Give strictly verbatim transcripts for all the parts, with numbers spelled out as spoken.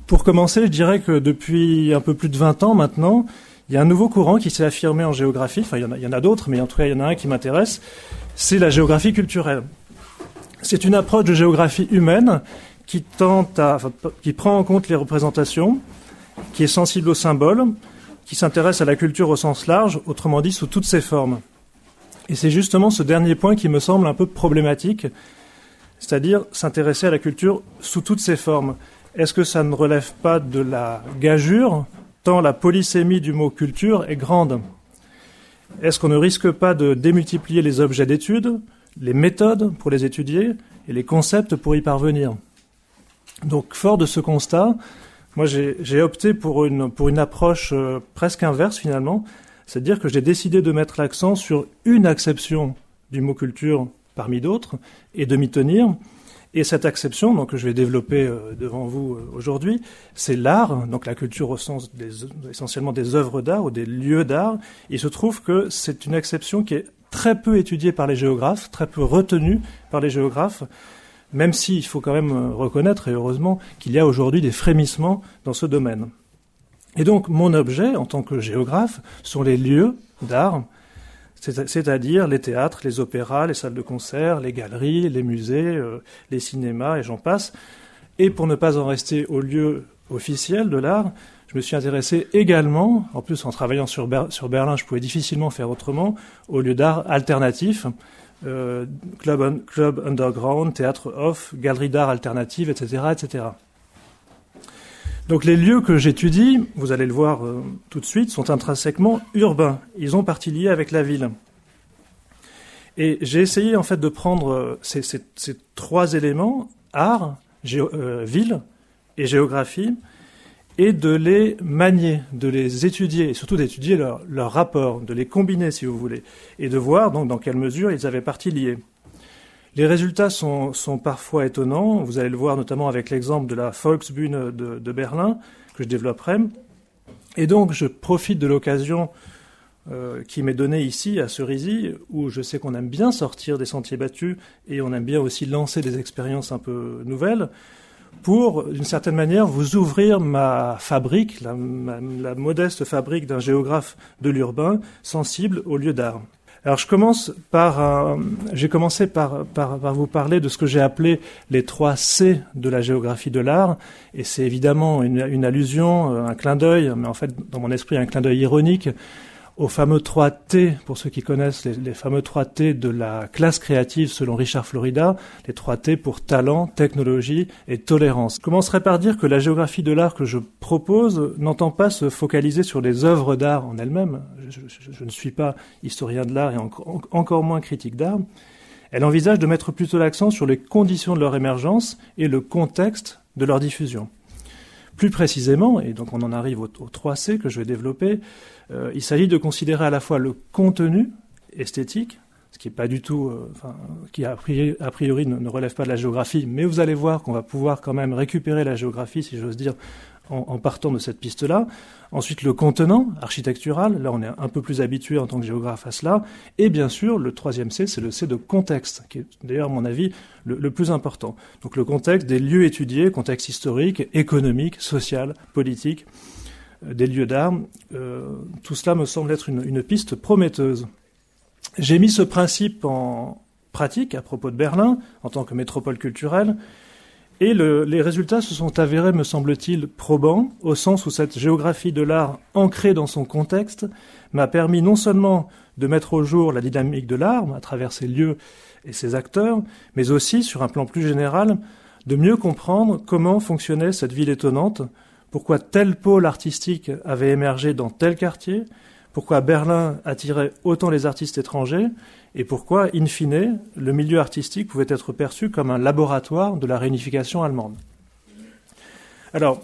Pour commencer, je dirais que depuis un peu plus de vingt ans maintenant, il y a un nouveau courant qui s'est affirmé en géographie. Enfin, il y en a, il y en a d'autres, mais en tout cas, il y en a un qui m'intéresse. C'est la géographie culturelle. C'est une approche de géographie humaine qui tente à, enfin, qui prend en compte les représentations, qui est sensible aux symboles, qui s'intéresse à la culture au sens large, autrement dit sous toutes ses formes. Et c'est justement ce dernier point qui me semble un peu problématique, c'est-à-dire s'intéresser à la culture sous toutes ses formes. Est-ce que ça ne relève pas de la gageure, tant la polysémie du mot culture est grande? Est-ce qu'on ne risque pas de démultiplier les objets d'étude, les méthodes pour les étudier et les concepts pour y parvenir? Donc, fort de ce constat, moi j'ai, j'ai opté pour une, pour une approche euh, presque inverse finalement, c'est-à-dire que j'ai décidé de mettre l'accent sur une acception du mot culture parmi d'autres et de m'y tenir. Et cette acception, donc, que je vais développer euh, devant vous euh, aujourd'hui, c'est l'art, donc la culture au sens des, essentiellement des œuvres d'art ou des lieux d'art. Il se trouve que c'est une acception qui est très peu étudiée par les géographes, très peu retenue par les géographes, même s'il faut quand même reconnaître, et heureusement, qu'il y a aujourd'hui des frémissements dans ce domaine. Et donc, mon objet, en tant que géographe, sont les lieux d'art, c'est-à-dire les théâtres, les opéras, les salles de concert, les galeries, les musées, euh, les cinémas, et j'en passe. Et pour ne pas en rester au lieu officiel de l'art, je me suis intéressé également, en plus en travaillant sur, Ber- sur Berlin, je pouvais difficilement faire autrement, aux lieux d'art alternatifs, euh, club, un- club underground, théâtre off, galeries d'art alternatives, et cetera, et cetera. Donc les lieux que j'étudie, vous allez le voir euh, tout de suite, sont intrinsèquement urbains. Ils ont partie liée avec la ville. Et j'ai essayé en fait de prendre euh, ces, ces, ces trois éléments, art, géo, euh, ville et géographie, et de les manier, de les étudier, et surtout d'étudier leur, leur rapport, de les combiner si vous voulez, et de voir donc dans quelle mesure ils avaient partie liée. Les résultats sont, sont parfois étonnants. Vous allez le voir notamment avec l'exemple de la Volksbühne de, de Berlin, que je développerai. Et donc, je profite de l'occasion euh, qui m'est donnée ici, à Cerisy, où je sais qu'on aime bien sortir des sentiers battus et on aime bien aussi lancer des expériences un peu nouvelles, pour, d'une certaine manière, vous ouvrir ma fabrique, la, ma, la modeste fabrique d'un géographe de l'urbain, sensible aux lieux d'art. Alors je commence par, euh, j'ai commencé par, par, par vous parler de ce que j'ai appelé les trois C de la géographie de l'art, et c'est évidemment une, une allusion, un clin d'œil, mais en fait dans mon esprit un clin d'œil ironique, aux fameux trois T, pour ceux qui connaissent les, les fameux trois T de la classe créative selon Richard Florida, les trois T pour talent, technologie et tolérance. Je commencerai par dire que la géographie de l'art que je propose n'entend pas se focaliser sur les œuvres d'art en elles-mêmes. Je, je, je ne suis pas historien de l'art et en, en, encore moins critique d'art. Elle envisage de mettre plutôt l'accent sur les conditions de leur émergence et le contexte de leur diffusion. Plus précisément, et donc on en arrive aux, aux trois C que je vais développer, euh, il s'agit de considérer à la fois le contenu esthétique, ce qui est pas du tout, euh, enfin, qui a priori, a priori ne, ne relève pas de la géographie, mais vous allez voir qu'on va pouvoir quand même récupérer la géographie, si j'ose dire, en, en partant de cette piste-là. Ensuite, le contenant architectural, là on est un peu plus habitué en tant que géographe à cela. Et bien sûr, le troisième C, c'est le C de contexte, qui est d'ailleurs, à mon avis, le, le plus important. Donc le contexte des lieux étudiés, contexte historique, économique, social, politique, euh, des lieux d'art. Euh, tout cela me semble être une, une piste prometteuse. J'ai mis ce principe en pratique à propos de Berlin, en tant que métropole culturelle, et le, les résultats se sont avérés, me semble-t-il, probants, au sens où cette géographie de l'art ancrée dans son contexte m'a permis non seulement de mettre au jour la dynamique de l'art à travers ses lieux et ses acteurs, mais aussi, sur un plan plus général, de mieux comprendre comment fonctionnait cette ville étonnante, pourquoi tel pôle artistique avait émergé dans tel quartier, pourquoi Berlin attirait autant les artistes étrangers, et pourquoi, in fine, le milieu artistique pouvait être perçu comme un laboratoire de la réunification allemande. Alors,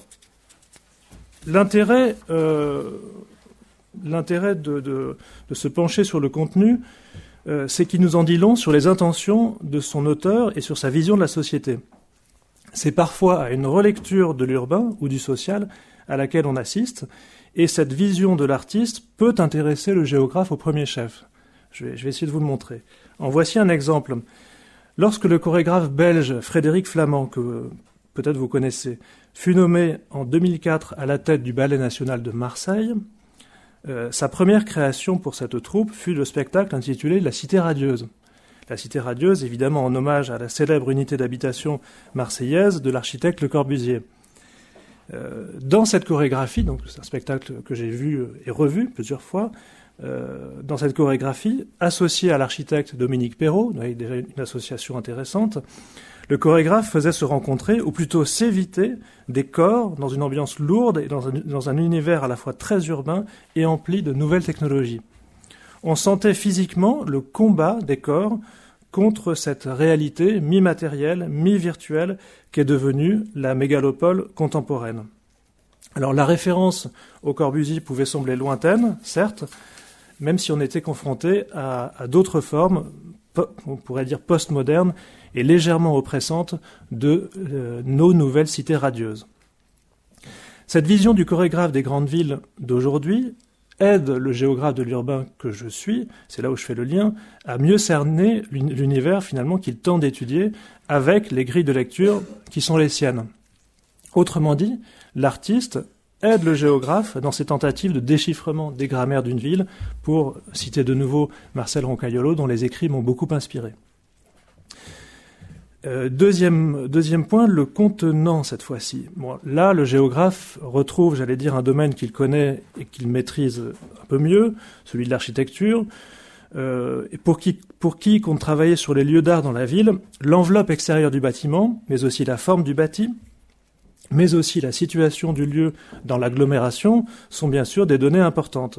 l'intérêt, euh, l'intérêt de, de, de se pencher sur le contenu, euh, c'est qu'il nous en dit long sur les intentions de son auteur et sur sa vision de la société. C'est parfois à une relecture de l'urbain ou du social à laquelle on assiste, et cette vision de l'artiste peut intéresser le géographe au premier chef. Je vais, je vais essayer de vous le montrer. En voici un exemple. Lorsque le chorégraphe belge Frédéric Flamand, que peut-être vous connaissez, fut nommé en deux mille quatre à la tête du Ballet national de Marseille. Euh, sa première création pour cette troupe fut le spectacle intitulé « La Cité radieuse ». La Cité radieuse, évidemment en hommage à la célèbre unité d'habitation marseillaise de l'architecte Le Corbusier. Euh, dans cette chorégraphie, donc c'est un spectacle que j'ai vu et revu plusieurs fois, euh, dans cette chorégraphie, associée à l'architecte Dominique Perrault, avec déjà une association intéressante, le chorégraphe faisait se rencontrer, ou plutôt s'éviter, des corps dans une ambiance lourde et dans un, dans un univers à la fois très urbain et empli de nouvelles technologies. On sentait physiquement le combat des corps contre cette réalité mi-matérielle, mi-virtuelle qu'est devenue la mégalopole contemporaine. Alors la référence au Corbusier pouvait sembler lointaine, certes, même si on était confronté à, à d'autres formes, on pourrait dire postmodernes, et légèrement oppressantes de euh, nos nouvelles cités radieuses. Cette vision du chorégraphe des grandes villes d'aujourd'hui aide le géographe de l'urbain que je suis, c'est là où je fais le lien, à mieux cerner l'univers finalement qu'il tente d'étudier avec les grilles de lecture qui sont les siennes. Autrement dit, l'artiste aide le géographe dans ses tentatives de déchiffrement des grammaires d'une ville, pour citer de nouveau Marcel Roncaiolo, dont les écrits m'ont beaucoup inspiré. Euh, deuxième, deuxième point, le contenant cette fois-ci. Bon, là, le géographe retrouve, j'allais dire, un domaine qu'il connaît et qu'il maîtrise un peu mieux, celui de l'architecture. Euh, et pour qui, pour qui compte travailler sur les lieux d'art dans la ville, l'enveloppe extérieure du bâtiment, mais aussi la forme du bâti, mais aussi la situation du lieu dans l'agglomération, sont bien sûr des données importantes.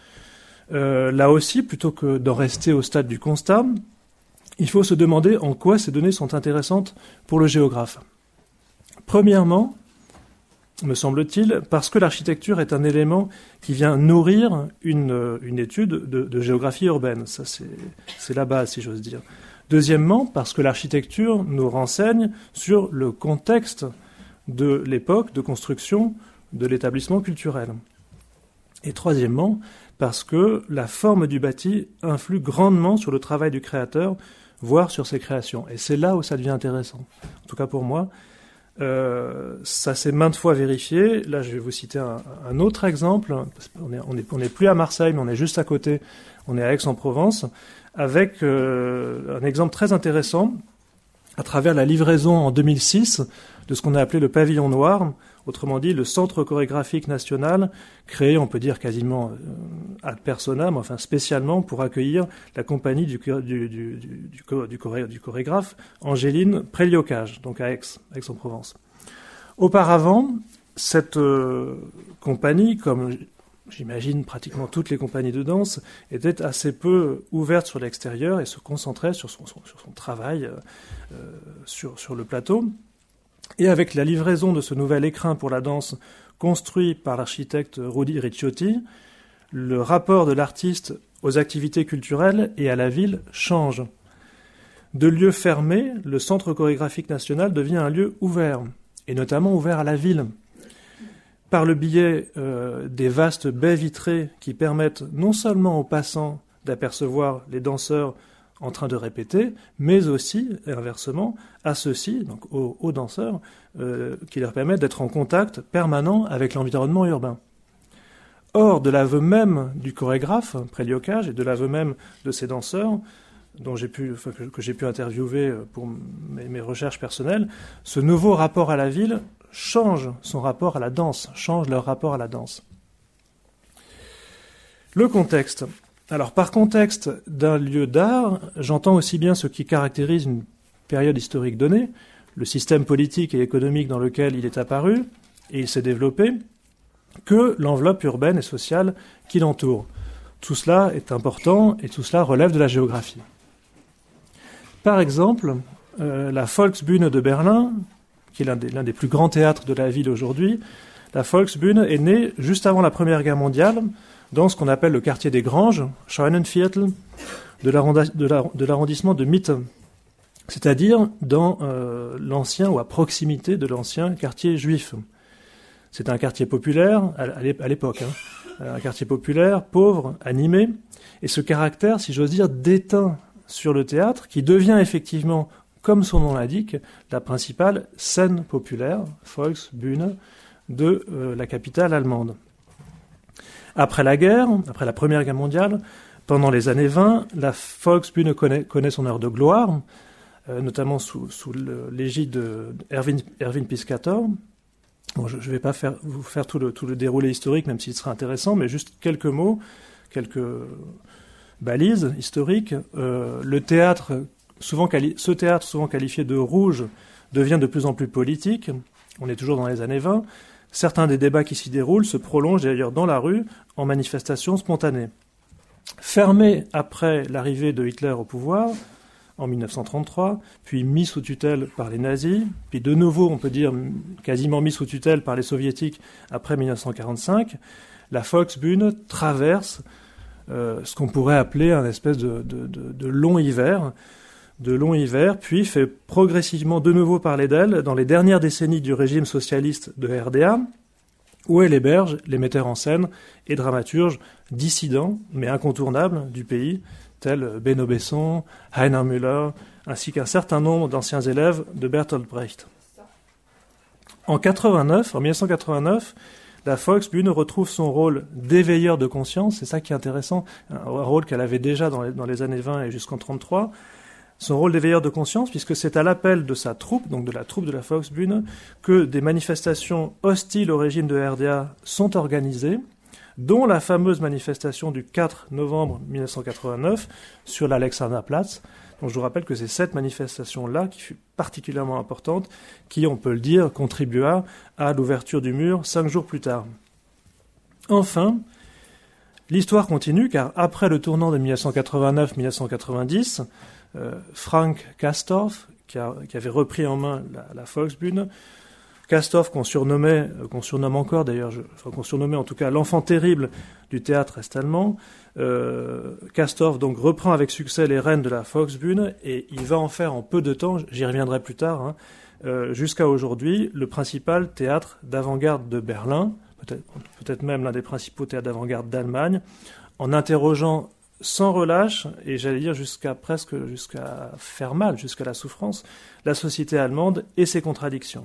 Euh, là aussi, plutôt que d'en rester au stade du constat, il faut se demander en quoi ces données sont intéressantes pour le géographe. Premièrement, me semble-t-il, parce que l'architecture est un élément qui vient nourrir une, une étude de, de géographie urbaine. Ça, c'est, c'est la base, si j'ose dire. Deuxièmement, parce que l'architecture nous renseigne sur le contexte de l'époque de construction de l'établissement culturel. Et troisièmement, parce que la forme du bâti influe grandement sur le travail du créateur, voire sur ses créations. Et c'est là où ça devient intéressant. En tout cas pour moi, euh, ça s'est maintes fois vérifié. Là, je vais vous citer un, un autre exemple. On n'est on est, on est plus à Marseille, mais on est juste à côté. On est à Aix-en-Provence, avec euh, un exemple très intéressant à travers la livraison en deux mille six de ce qu'on a appelé le pavillon noir, autrement dit le centre chorégraphique national, créé, on peut dire quasiment ad personam, enfin spécialement pour accueillir la compagnie du, du, du, du, du, choré, du chorégraphe Angéline Préliocage, donc à Aix, Aix-en-Provence. Auparavant, cette euh, compagnie, comme j'imagine pratiquement toutes les compagnies de danse, était assez peu ouverte sur l'extérieur et se concentrait sur son, son, sur son travail euh, sur, sur le plateau. Et avec la livraison de ce nouvel écrin pour la danse construit par l'architecte Rudy Ricciotti, le rapport de l'artiste aux activités culturelles et à la ville change. De lieu fermé, le Centre chorégraphique national devient un lieu ouvert, et notamment ouvert à la ville, par le biais euh, des vastes baies vitrées qui permettent non seulement aux passants d'apercevoir les danseurs en train de répéter, mais aussi, et inversement, à ceux-ci, donc aux, aux danseurs, euh, qui leur permettent d'être en contact permanent avec l'environnement urbain. Or, de l'aveu même du chorégraphe, Préliocage, et de l'aveu même de ces danseurs, dont j'ai pu, enfin, que, que j'ai pu interviewer pour mes, mes recherches personnelles, ce nouveau rapport à la ville change son rapport à la danse, change leur rapport à la danse. Le contexte. Alors, par contexte d'un lieu d'art, j'entends aussi bien ce qui caractérise une période historique donnée, le système politique et économique dans lequel il est apparu et il s'est développé, que l'enveloppe urbaine et sociale qui l'entoure. Tout cela est important et tout cela relève de la géographie. Par exemple, euh, la Volksbühne de Berlin, qui est l'un des, l'un des plus grands théâtres de la ville aujourd'hui, la Volksbühne est née juste avant la Première Guerre mondiale, dans ce qu'on appelle le quartier des Granges, Scheunenviertel, de, l'arrondi- de, la, de l'arrondissement de Mitte, c'est-à-dire dans euh, l'ancien ou à proximité de l'ancien quartier juif. C'est un quartier populaire, à l'époque, hein, un quartier populaire, pauvre, animé, et ce caractère, si j'ose dire, déteint sur le théâtre, qui devient effectivement comme son nom l'indique, la principale scène populaire, Volksbühne, de euh, la capitale allemande. Après la guerre, après la Première Guerre mondiale, pendant les années vingt, la Volksbühne connaît, connaît son heure de gloire, euh, notamment sous, sous le, l'égide de Erwin, Erwin Piscator. Bon, je ne vais pas faire, vous faire tout le, tout le déroulé historique, même s'il sera intéressant, mais juste quelques mots, quelques balises historiques. Euh, le théâtre, souvent quali- ce théâtre, souvent qualifié de rouge, devient de plus en plus politique. On est toujours dans les années vingt. Certains des débats qui s'y déroulent se prolongent d'ailleurs dans la rue en manifestations spontanées. Fermé après l'arrivée de Hitler au pouvoir, en mille neuf cent trente-trois, puis mis sous tutelle par les nazis, puis de nouveau, on peut dire, quasiment mis sous tutelle par les soviétiques après mille neuf cent quarante-cinq, la Volksbühne traverse euh, ce qu'on pourrait appeler un espèce de, de, de, de long hiver, de long hiver, puis fait progressivement de nouveau parler d'elle dans les dernières décennies du régime socialiste de R D A, où elle héberge les metteurs en scène et dramaturges dissidents, mais incontournables du pays, tels Benno Besson, Heiner Müller, ainsi qu'un certain nombre d'anciens élèves de Bertolt Brecht. En quatre-vingt-neuf, en mille neuf cent quatre-vingt-neuf, la Volksbühne retrouve son rôle d'éveilleur de conscience, c'est ça qui est intéressant, un rôle qu'elle avait déjà dans les, dans les années vingt et jusqu'en trente-trois, son rôle d'éveilleur de conscience, puisque c'est à l'appel de sa troupe, donc de la troupe de la Volksbühne, que des manifestations hostiles au régime de R D A sont organisées, dont la fameuse manifestation du quatre novembre mille neuf cent quatre-vingt-neuf sur l'Alexanderplatz. Donc je vous rappelle que c'est cette manifestation-là, qui fut particulièrement importante, qui, on peut le dire, contribua à l'ouverture du mur cinq jours plus tard. Enfin, l'histoire continue, car après le tournant de mille neuf cent quatre-vingt-neuf mille neuf cent quatre-vingt-dix, euh, Frank Castorf, qui, a, qui avait repris en main la, la Volksbühne, Castorf, qu'on surnommait, qu'on surnomme encore d'ailleurs, je, enfin, qu'on surnommait en tout cas l'enfant terrible du théâtre est-allemand, euh, Castorf donc reprend avec succès les rênes de la Volksbühne et il va en faire en peu de temps, j'y reviendrai plus tard, hein, euh, jusqu'à aujourd'hui, le principal théâtre d'avant-garde de Berlin, peut-être, peut-être même l'un des principaux théâtres d'avant-garde d'Allemagne, en interrogeant sans relâche, et j'allais dire jusqu'à presque jusqu'à faire mal, jusqu'à la souffrance, la société allemande et ses contradictions.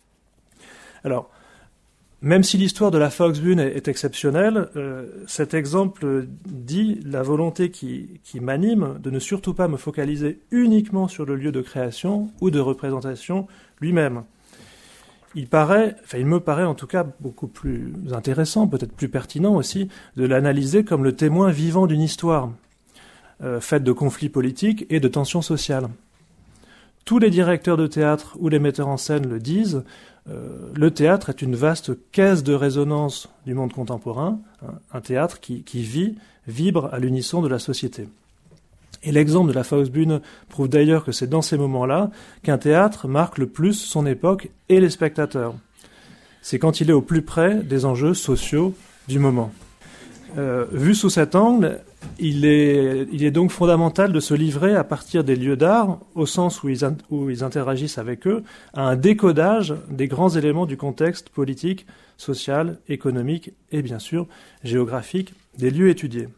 Alors, même si l'histoire de la Volksbühne est, est exceptionnelle, euh, cet exemple dit la volonté qui, qui m'anime de ne surtout pas me focaliser uniquement sur le lieu de création ou de représentation lui-même. Il paraît, enfin il me paraît en tout cas beaucoup plus intéressant, peut-être plus pertinent aussi, de l'analyser comme le témoin vivant d'une histoire, euh, faite de conflits politiques et de tensions sociales. Tous les directeurs de théâtre ou les metteurs en scène le disent, euh, le théâtre est une vaste caisse de résonance du monde contemporain, hein, un théâtre qui, qui vit, vibre à l'unisson de la société. Et l'exemple de la Volksbühne prouve d'ailleurs que c'est dans ces moments-là qu'un théâtre marque le plus son époque et les spectateurs. C'est quand il est au plus près des enjeux sociaux du moment. Euh, vu sous cet angle, il est, il est donc fondamental de se livrer à partir des lieux d'art, au sens où ils, in, où ils interagissent avec eux, à un décodage des grands éléments du contexte politique, social, économique et bien sûr géographique des lieux étudiés.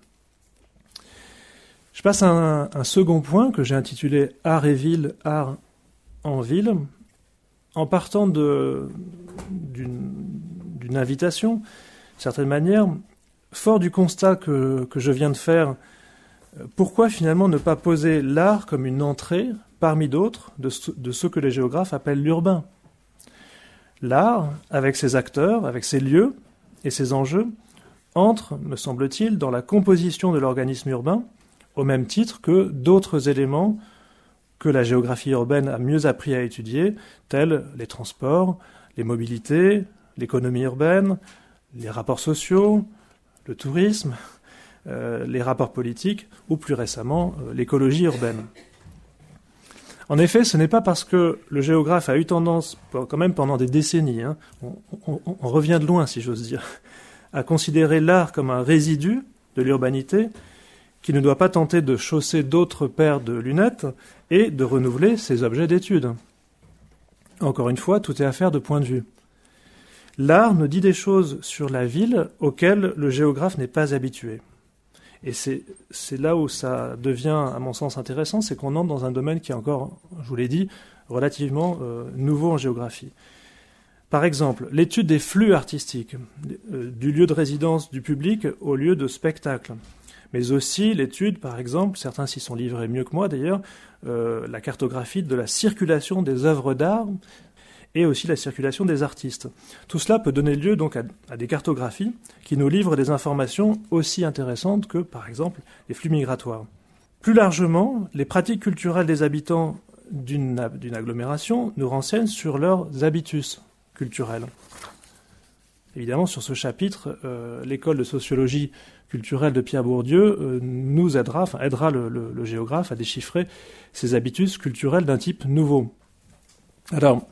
Je passe à un, un second point que j'ai intitulé « Art et ville, art en ville », en partant de, d'une, d'une invitation, d'une certaine manière. Fort du constat que, que je viens de faire, pourquoi finalement ne pas poser l'art comme une entrée, parmi d'autres, de ce, de ce que les géographes appellent l'urbain ? L'art, avec ses acteurs, avec ses lieux et ses enjeux, entre, me semble-t-il, dans la composition de l'organisme urbain, au même titre que d'autres éléments que la géographie urbaine a mieux appris à étudier, tels les transports, les mobilités, l'économie urbaine, les rapports sociaux, le tourisme, euh, les rapports politiques ou plus récemment euh, l'écologie urbaine. En effet, ce n'est pas parce que le géographe a eu tendance, quand même pendant des décennies, hein, on, on, on revient de loin si j'ose dire, à considérer l'art comme un résidu de l'urbanité, qu'il ne doit pas tenter de chausser d'autres paires de lunettes et de renouveler ses objets d'étude. Encore une fois, tout est affaire de point de vue. L'art nous dit des choses sur la ville auxquelles le géographe n'est pas habitué. Et c'est, c'est là où ça devient, à mon sens, intéressant, c'est qu'on entre dans un domaine qui est encore, je vous l'ai dit, relativement euh, nouveau en géographie. Par exemple, l'étude des flux artistiques, euh, du lieu de résidence du public au lieu de spectacle. Mais aussi l'étude, par exemple, certains s'y sont livrés mieux que moi d'ailleurs, euh, la cartographie de la circulation des œuvres d'art et aussi la circulation des artistes. Tout cela peut donner lieu donc à, à des cartographies qui nous livrent des informations aussi intéressantes que, par exemple, les flux migratoires. Plus largement, les pratiques culturelles des habitants d'une, d'une agglomération nous renseignent sur leurs habitus culturels. Évidemment, sur ce chapitre, euh, l'école de sociologie culturelle de Pierre Bourdieu euh, nous aidera, enfin aidera le, le, le géographe à déchiffrer ces habitus culturels d'un type nouveau. Alors,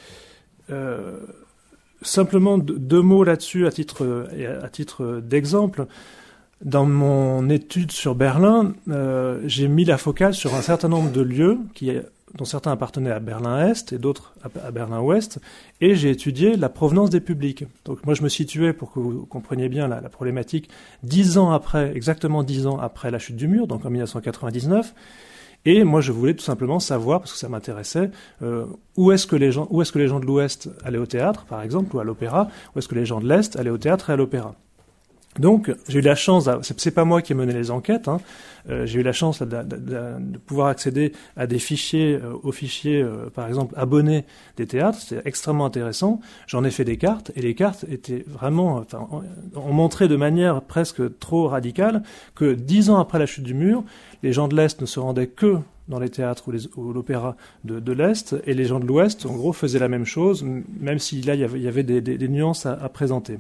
euh, simplement deux, deux mots là-dessus à titre, à titre d'exemple. Dans mon étude sur Berlin, euh, j'ai mis la focale sur un certain nombre de lieux qui, dont certains appartenaient à Berlin-Est et d'autres à Berlin-Ouest, et j'ai étudié la provenance des publics. Donc moi je me situais, pour que vous compreniez bien la, la problématique, dix ans après, exactement dix ans après la chute du mur, donc en mille neuf cent quatre-vingt-dix-neuf, et moi je voulais tout simplement savoir, parce que ça m'intéressait, euh, où est-ce que les gens, où est-ce que les gens de l'Ouest allaient au théâtre, par exemple, ou à l'opéra, où est-ce que les gens de l'Est allaient au théâtre et à l'opéra. Donc, j'ai eu la chance, c'est, c'est pas moi qui ai mené les enquêtes, hein, euh, j'ai eu la chance de, de, de, de pouvoir accéder à des fichiers, euh, aux fichiers, euh, par exemple, abonnés des théâtres, c'était extrêmement intéressant. J'en ai fait des cartes, et les cartes étaient vraiment, enfin, ont montré de manière presque trop radicale que dix ans après la chute du mur, les gens de l'Est ne se rendaient que dans les théâtres ou, les, ou l'opéra de, de l'Est, et les gens de l'Ouest, en gros, faisaient la même chose, même si là, il y avait, il y avait des, des, des nuances à, à présenter.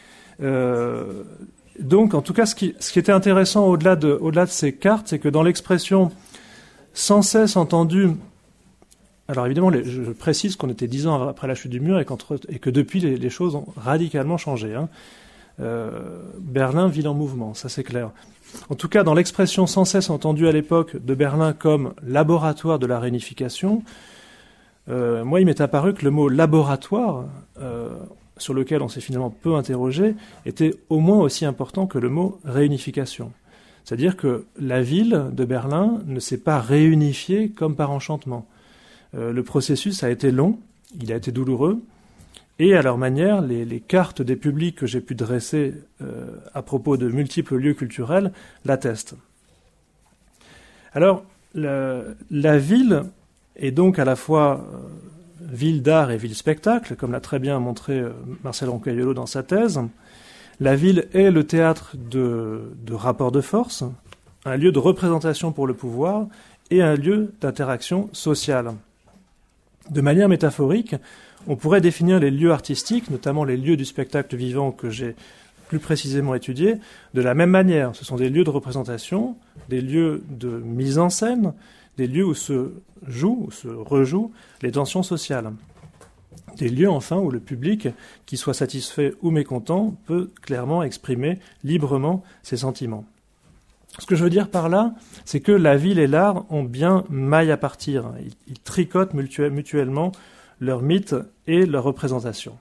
Euh, donc, en tout cas, ce qui, ce qui était intéressant au-delà de, au-delà de ces cartes, c'est que dans l'expression sans cesse entendue, alors évidemment, les, je, je précise qu'on était dix ans après la chute du mur et, qu'entre, et que depuis, les, les choses ont radicalement changé. Hein. Euh, Berlin, ville en mouvement, ça c'est clair. En tout cas, dans l'expression sans cesse entendue à l'époque de Berlin comme laboratoire de la réunification, euh, moi, il m'est apparu que le mot laboratoire, euh, sur lequel on s'est finalement peu interrogé, était au moins aussi important que le mot réunification. C'est-à-dire que la ville de Berlin ne s'est pas réunifiée comme par enchantement. Euh, le processus a été long, il a été douloureux, et à leur manière, les, les cartes des publics que j'ai pu dresser euh, à propos de multiples lieux culturels l'attestent. Alors, la, la ville est donc à la fois euh, ville d'art et ville spectacle, comme l'a très bien montré Marcel Roncaillolo dans sa thèse. La ville est le théâtre de, de rapports de force, un lieu de représentation pour le pouvoir et un lieu d'interaction sociale. De manière métaphorique, on pourrait définir les lieux artistiques, notamment les lieux du spectacle vivant que j'ai plus précisément étudiés, de la même manière. Ce sont des lieux de représentation, des lieux de mise en scène, des lieux où se jouent, où se rejouent les tensions sociales. Des lieux, enfin, où le public, qu'il soit satisfait ou mécontent, peut clairement exprimer librement ses sentiments. Ce que je veux dire par là, c'est que la ville et l'art ont bien maille à partir. Ils, ils tricotent mutuellement leurs mythes et leurs représentations.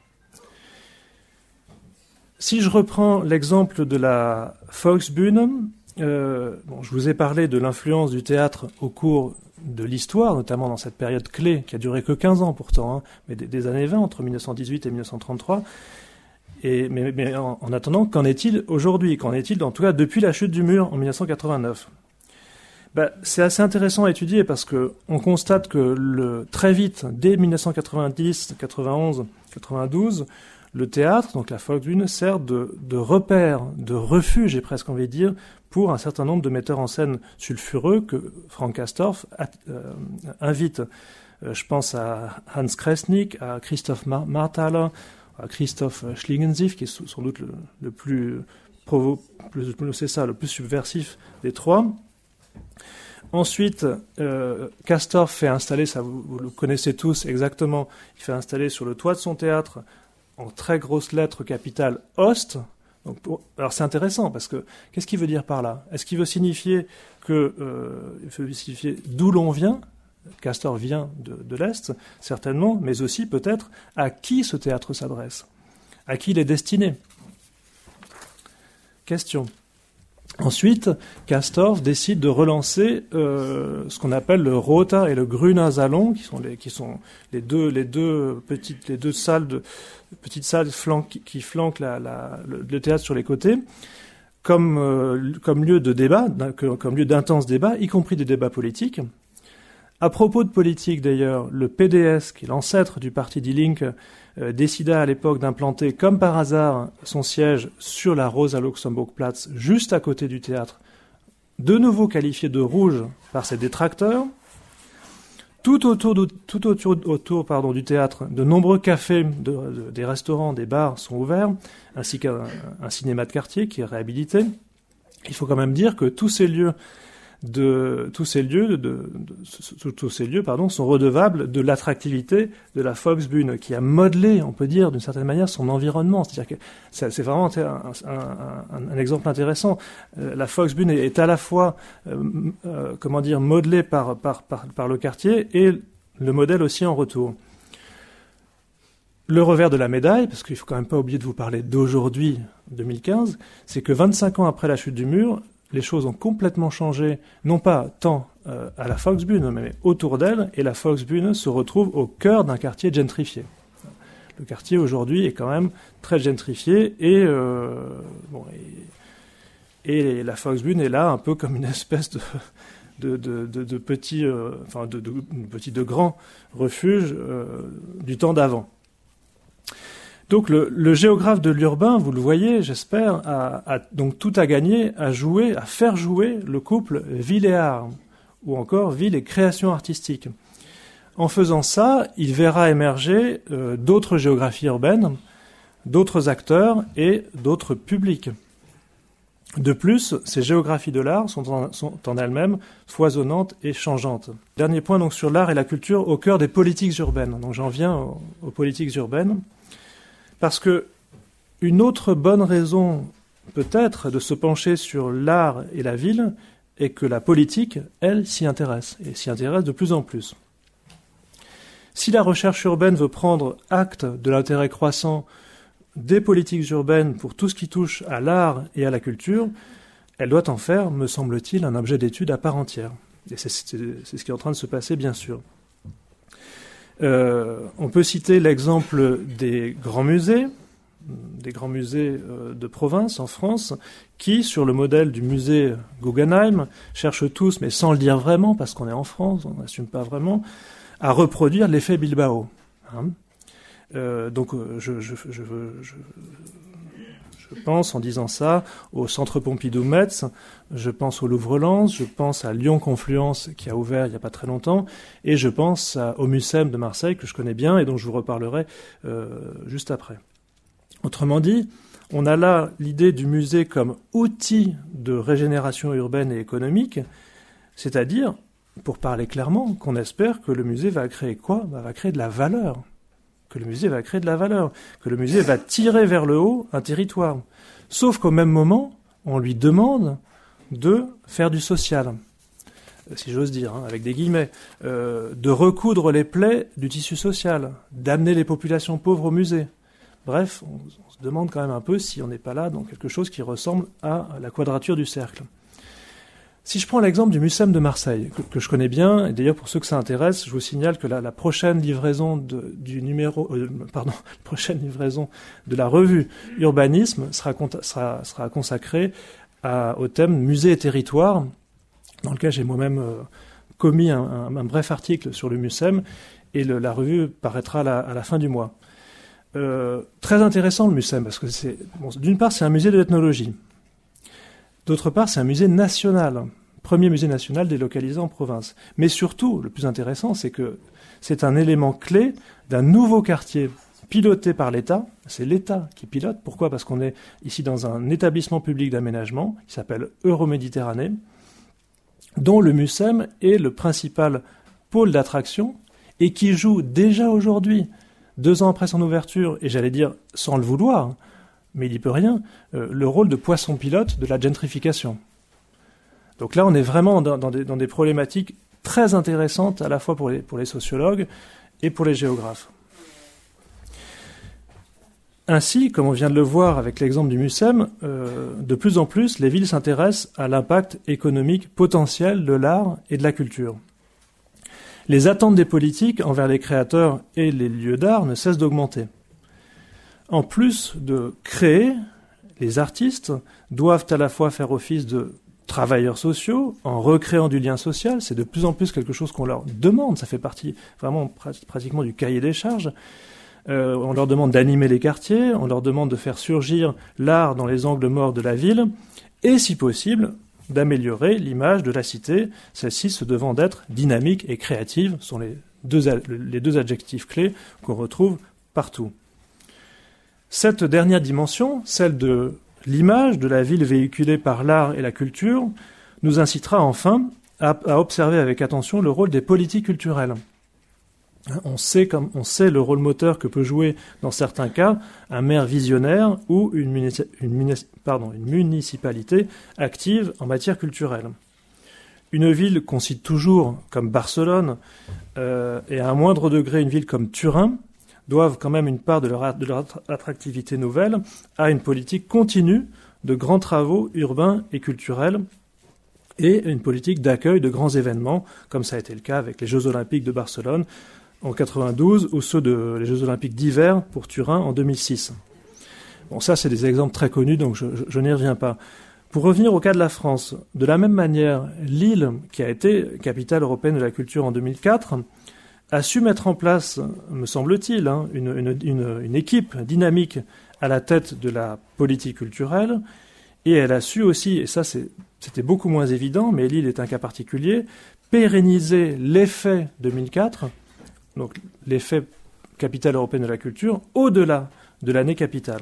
Si je reprends l'exemple de la Volksbühne, euh, bon, je vous ai parlé de l'influence du théâtre au cours de l'histoire, notamment dans cette période clé, qui a duré que quinze ans pourtant, hein, mais des, des années vingt, entre mille neuf cent dix-huit et mille neuf cent trente-trois. Et, mais mais en, en attendant, qu'en est-il aujourd'hui? Qu'en est-il, en tout cas, depuis la chute du mur en mille neuf cent quatre-vingt-neuf? Ben, c'est assez intéressant à étudier parce qu'on constate que le, très vite, dès mille neuf cent quatre-vingt-dix, quatre-vingt-onze, quatre-vingt-douze, le théâtre, donc la Volksbühne, sert de, de repère, de refuge, j'ai presque envie de dire, pour un certain nombre de metteurs en scène sulfureux que Frank Castorf a, euh, invite. Euh, je pense à Hans Kresnik, à Christoph Marthaler, à Christoph Schlingensief, qui est sans doute le, le plus provo, plus, c'est ça, le plus subversif des trois. Ensuite, euh, Castorf fait installer, ça vous, vous le connaissez tous exactement, il fait installer sur le toit de son théâtre, en très grosses lettres capitales, Ost. Donc pour, alors c'est intéressant parce que qu'est-ce qu'il veut dire par là? Est-ce qu'il veut signifier que euh, il veut signifier d'où l'on vient? Castor vient de, de l'Est, certainement, mais aussi peut-être à qui ce théâtre s'adresse, à qui il est destiné. Question. Ensuite, Castorf décide de relancer euh, ce qu'on appelle le Rota et le Grüner Salon, qui sont les, qui sont les deux, les deux petites, les deux salles de petites salles flanque, qui, qui flanquent la, la, le, le théâtre sur les côtés, comme euh, comme lieu de débat, comme lieu d'intenses débats, y compris des débats politiques. À propos de politique, d'ailleurs, le P D S, qui est l'ancêtre du parti Die Linke, euh, décida à l'époque d'implanter, comme par hasard, son siège sur la Rosa-Luxemburg-Platz, juste à côté du théâtre, de nouveau qualifié de rouge par ses détracteurs. Tout autour, de, tout autour, autour pardon, du théâtre, de nombreux cafés, de, de, des restaurants, des bars sont ouverts, ainsi qu'un un cinéma de quartier qui est réhabilité. Il faut quand même dire que tous ces lieux de tous ces lieux, de, de, de, tous ces lieux, pardon, sont redevables de l'attractivité de la Volksbühne, qui a modelé, on peut dire, d'une certaine manière, son environnement. C'est-à-dire que c'est, c'est vraiment un, un, un, un exemple intéressant. Euh, la Volksbühne est, est à la fois, euh, euh, comment dire, modelée par, par, par, par le quartier et le modèle aussi en retour. Le revers de la médaille, parce qu'il faut quand même pas oublier de vous parler d'aujourd'hui, deux mille quinze, c'est que vingt-cinq ans après la chute du mur, les choses ont complètement changé, non pas tant euh, à la Volksbühne, mais autour d'elle, et la Volksbühne se retrouve au cœur d'un quartier gentrifié. Le quartier aujourd'hui est quand même très gentrifié, et, euh, bon, et, et la Volksbühne est là un peu comme une espèce de, de, de, de, de petit, euh, enfin de, de, de petit de grand refuge euh, du temps d'avant. Donc le, le géographe de l'urbain, vous le voyez, j'espère, a, a donc tout à gagner à jouer, à faire jouer le couple ville et art, ou encore ville et création artistique. En faisant ça, il verra émerger euh, d'autres géographies urbaines, d'autres acteurs et d'autres publics. De plus, ces géographies de l'art sont en, sont en elles-mêmes foisonnantes et changeantes. Dernier point donc sur l'art et la culture au cœur des politiques urbaines. Donc j'en viens aux, aux politiques urbaines. Parce que une autre bonne raison, peut-être, de se pencher sur l'art et la ville est que la politique, elle, s'y intéresse, et s'y intéresse de plus en plus. Si la recherche urbaine veut prendre acte de l'intérêt croissant des politiques urbaines pour tout ce qui touche à l'art et à la culture, elle doit en faire, me semble-t-il, un objet d'étude à part entière. Et c'est, c'est, c'est ce qui est en train de se passer, bien sûr. Euh, on peut citer l'exemple des grands musées, des grands musées euh, de province en France, qui, sur le modèle du musée Guggenheim, cherchent tous, mais sans le dire vraiment, parce qu'on est en France, on n'assume pas vraiment, à reproduire l'effet Bilbao. Hein euh, donc, je, je, je, je, je pense, en disant ça, au Centre Pompidou-Metz, je pense au Louvre-Lens, je pense à Lyon-Confluence, qui a ouvert il n'y a pas très longtemps, et je pense à, au Mucem de Marseille, que je connais bien, et dont je vous reparlerai euh, juste après. Autrement dit, on a là l'idée du musée comme outil de régénération urbaine et économique, c'est-à-dire, pour parler clairement, qu'on espère que le musée va créer quoi ? Bah, va créer de la valeur. Que le musée va créer de la valeur, que le musée va tirer vers le haut un territoire. Sauf qu'au même moment, on lui demande de faire du social, si j'ose dire, hein, avec des guillemets, euh, de recoudre les plaies du tissu social, d'amener les populations pauvres au musée. Bref, on, on se demande quand même un peu si on n'est pas là dans quelque chose qui ressemble à la quadrature du cercle. Si je prends l'exemple du Mucem de Marseille, que, que je connais bien, et d'ailleurs pour ceux que ça intéresse, je vous signale que la, la prochaine livraison de, du numéro, euh, pardon, la prochaine livraison de la revue Urbanisme sera, sera, sera consacrée à, au thème musée et territoire, dans lequel j'ai moi-même euh, commis un, un, un bref article sur le Mucem, et le, la revue paraîtra à la, à la fin du mois. Euh, très intéressant le Mucem, parce que c'est, bon, d'une part c'est un musée de l'ethnologie. D'autre part, c'est un musée national, premier musée national délocalisé en province. Mais surtout, le plus intéressant, c'est que c'est un élément clé d'un nouveau quartier piloté par l'État. C'est l'État qui pilote. Pourquoi ? Parce qu'on est ici dans un établissement public d'aménagement qui s'appelle Euroméditerranée, dont le Mucem est le principal pôle d'attraction et qui joue déjà aujourd'hui, deux ans après son ouverture, et j'allais dire sans le vouloir, mais il n'y peut rien, euh, le rôle de poisson pilote de la gentrification. Donc là, on est vraiment dans, dans, des, dans des problématiques très intéressantes, à la fois pour les, pour les sociologues et pour les géographes. Ainsi, comme on vient de le voir avec l'exemple du Mucem, euh, de plus en plus, les villes s'intéressent à l'impact économique potentiel de l'art et de la culture. Les attentes des politiques envers les créateurs et les lieux d'art ne cessent d'augmenter. En plus de créer, les artistes doivent à la fois faire office de travailleurs sociaux, en recréant du lien social. C'est de plus en plus quelque chose qu'on leur demande. Ça fait partie vraiment pratiquement du cahier des charges. Euh, on leur demande d'animer les quartiers, on leur demande de faire surgir l'art dans les angles morts de la ville, et si possible, d'améliorer l'image de la cité, celle-ci se devant d'être dynamique et créative, sont les deux, les deux adjectifs clés qu'on retrouve partout. Cette dernière dimension, celle de l'image de la ville véhiculée par l'art et la culture, nous incitera enfin à, à observer avec attention le rôle des politiques culturelles. On sait, comme, on sait le rôle moteur que peut jouer, dans certains cas, un maire visionnaire ou une, munici- une, munici- pardon, une municipalité active en matière culturelle. Une ville qu'on cite toujours comme Barcelone, euh, et à un moindre degré une ville comme Turin, doivent quand même une part de leur, de leur attractivité nouvelle à une politique continue de grands travaux urbains et culturels et une politique d'accueil de grands événements, comme ça a été le cas avec les Jeux Olympiques de Barcelone en quatre-vingt-douze ou ceux de les Jeux Olympiques d'hiver pour Turin en deux mille six. Bon, ça, c'est des exemples très connus, donc je, je, je n'y reviens pas. Pour revenir au cas de la France, de la même manière, Lille, qui a été capitale européenne de la culture en deux mille quatre, a su mettre en place, me semble-t-il, hein, une, une, une, une équipe dynamique à la tête de la politique culturelle, et elle a su aussi, et ça c'est, c'était beaucoup moins évident, mais Lille est un cas particulier, pérenniser l'effet deux mille quatre, donc l'effet capitale européenne de la culture, au-delà de l'année capitale.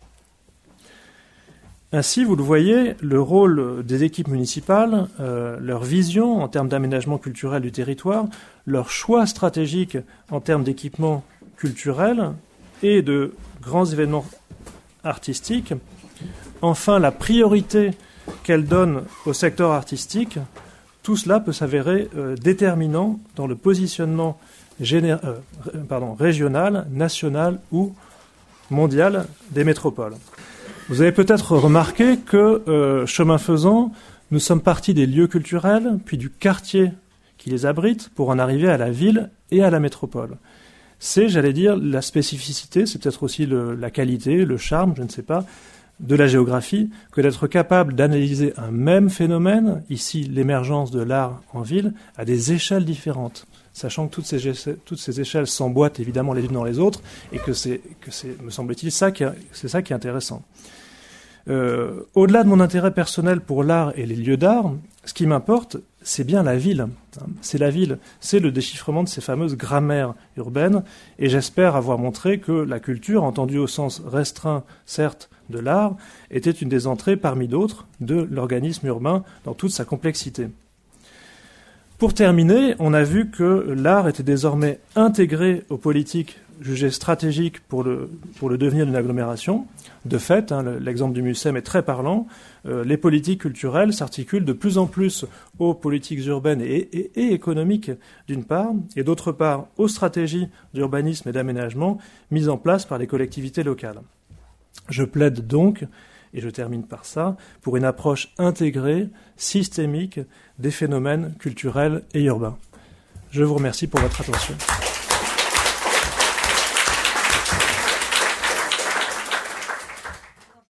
Ainsi, vous le voyez, le rôle des équipes municipales, euh, leur vision en termes d'aménagement culturel du territoire, leur choix stratégique en termes d'équipement culturel et de grands événements artistiques, enfin la priorité qu'elle donne au secteur artistique, tout cela peut s'avérer euh, déterminant dans le positionnement géné- euh, pardon, régional, national ou mondial des métropoles. Vous avez peut-être remarqué que, euh, chemin faisant, nous sommes partis des lieux culturels, puis du quartier qui les abrite, pour en arriver à la ville et à la métropole. C'est, j'allais dire, la spécificité, c'est peut-être aussi le, la qualité, le charme, je ne sais pas, de la géographie, que d'être capable d'analyser un même phénomène, ici l'émergence de l'art en ville, à des échelles différentes, sachant que toutes ces, toutes ces échelles s'emboîtent évidemment les unes dans les autres, et que c'est, que c'est me semble-t-il, ça qui est, c'est ça qui est intéressant. Euh, au-delà de mon intérêt personnel pour l'art et les lieux d'art, ce qui m'importe, c'est bien la ville. C'est la ville, c'est le déchiffrement de ces fameuses grammaires urbaines, et j'espère avoir montré que la culture, entendue au sens restreint, certes, de l'art, était une des entrées parmi d'autres de l'organisme urbain dans toute sa complexité. Pour terminer, on a vu que l'art était désormais intégré aux politiques jugées stratégiques pour le, pour le devenir d'une agglomération. De fait, hein, l'exemple du Mucem est très parlant. Euh, les politiques culturelles s'articulent de plus en plus aux politiques urbaines et, et, et économiques, d'une part, et d'autre part aux stratégies d'urbanisme et d'aménagement mises en place par les collectivités locales. Je plaide donc, et je termine par ça, pour une approche intégrée, systémique des phénomènes culturels et urbains. Je vous remercie pour votre attention.